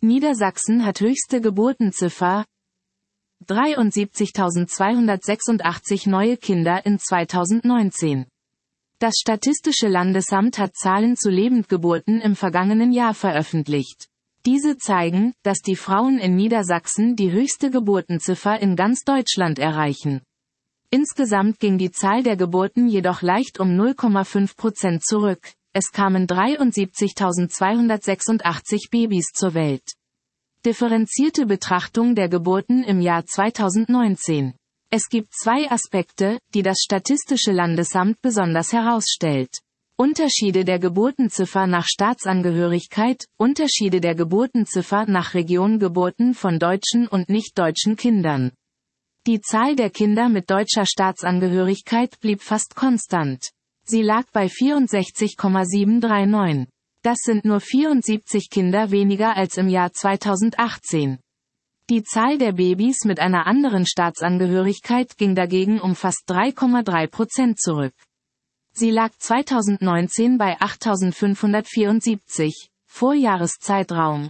Niedersachsen hat höchste Geburtenziffer. 73.286 neue Kinder in 2019. Das Statistische Landesamt hat Zahlen zu Lebendgeburten im vergangenen Jahr veröffentlicht. Diese zeigen, dass die Frauen in Niedersachsen die höchste Geburtenziffer in ganz Deutschland erreichen. Insgesamt ging die Zahl der Geburten jedoch leicht um 0,5% zurück. Es kamen 73.286 Babys zur Welt. Differenzierte Betrachtung der Geburten im Jahr 2019. Es gibt zwei Aspekte, die das Statistische Landesamt besonders herausstellt. Unterschiede der Geburtenziffer nach Staatsangehörigkeit, Unterschiede der Geburtenziffer nach Region Geburten von deutschen und nicht-deutschen Kindern. Die Zahl der Kinder mit deutscher Staatsangehörigkeit blieb fast konstant. Sie lag bei 64,739. Das sind nur 74 Kinder weniger als im Jahr 2018. Die Zahl der Babys mit einer anderen Staatsangehörigkeit ging dagegen um fast 3,3% zurück. Sie lag 2019 bei 8.574, Vorjahreszeitraum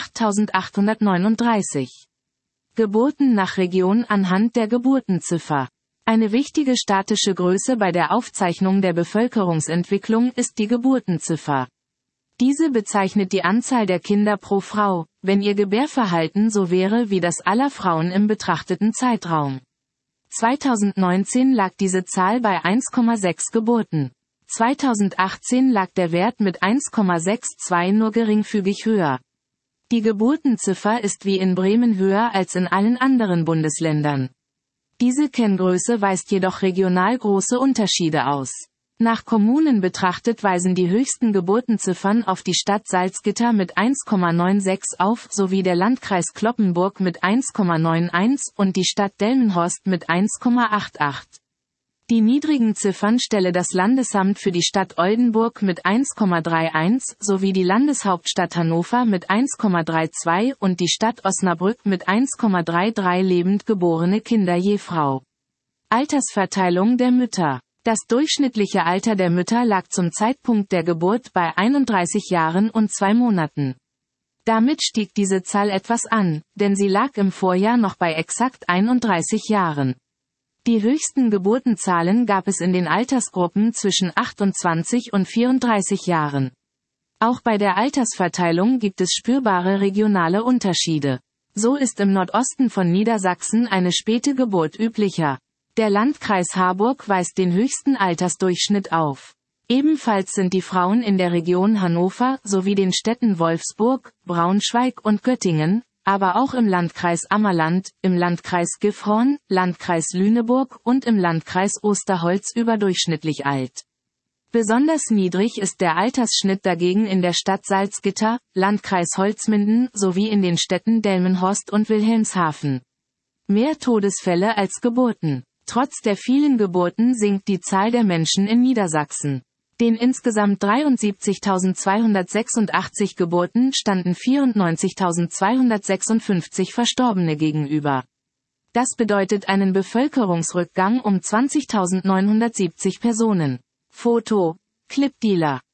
8.839. Geburten nach Region anhand der Geburtenziffer. Eine wichtige statische Größe bei der Aufzeichnung der Bevölkerungsentwicklung ist die Geburtenziffer. Diese bezeichnet die Anzahl der Kinder pro Frau, wenn ihr Gebärverhalten so wäre wie das aller Frauen im betrachteten Zeitraum. 2019 lag diese Zahl bei 1,6 Geburten. 2018 lag der Wert mit 1,62 nur geringfügig höher. Die Geburtenziffer ist wie in Bremen höher als in allen anderen Bundesländern. Diese Kenngröße weist jedoch regional große Unterschiede aus. Nach Kommunen betrachtet weisen die höchsten Geburtenziffern auf die Stadt Salzgitter mit 1,96 auf sowie der Landkreis Cloppenburg mit 1,91 und die Stadt Delmenhorst mit 1,88. Die niedrigen Ziffern stelle das Landesamt für die Stadt Oldenburg mit 1,31 sowie die Landeshauptstadt Hannover mit 1,32 und die Stadt Osnabrück mit 1,33 lebend geborene Kinder je Frau. Altersverteilung der Mütter. Das durchschnittliche Alter der Mütter lag zum Zeitpunkt der Geburt bei 31 Jahren und 2 Monaten. Damit stieg diese Zahl etwas an, denn sie lag im Vorjahr noch bei exakt 31 Jahren. Die höchsten Geburtenzahlen gab es in den Altersgruppen zwischen 28 und 34 Jahren. Auch bei der Altersverteilung gibt es spürbare regionale Unterschiede. So ist im Nordosten von Niedersachsen eine späte Geburt üblicher. Der Landkreis Harburg weist den höchsten Altersdurchschnitt auf. Ebenfalls sind die Frauen in der Region Hannover sowie den Städten Wolfsburg, Braunschweig und Göttingen, aber auch im Landkreis Ammerland, im Landkreis Gifhorn, Landkreis Lüneburg und im Landkreis Osterholz überdurchschnittlich alt. Besonders niedrig ist der Altersschnitt dagegen in der Stadt Salzgitter, Landkreis Holzminden sowie in den Städten Delmenhorst und Wilhelmshaven. Mehr Todesfälle als Geburten. Trotz der vielen Geburten sinkt die Zahl der Menschen in Niedersachsen. Den insgesamt 73.286 Geburten standen 94.256 Verstorbene gegenüber. Das bedeutet einen Bevölkerungsrückgang um 20.970 Personen. Foto: Clipdealer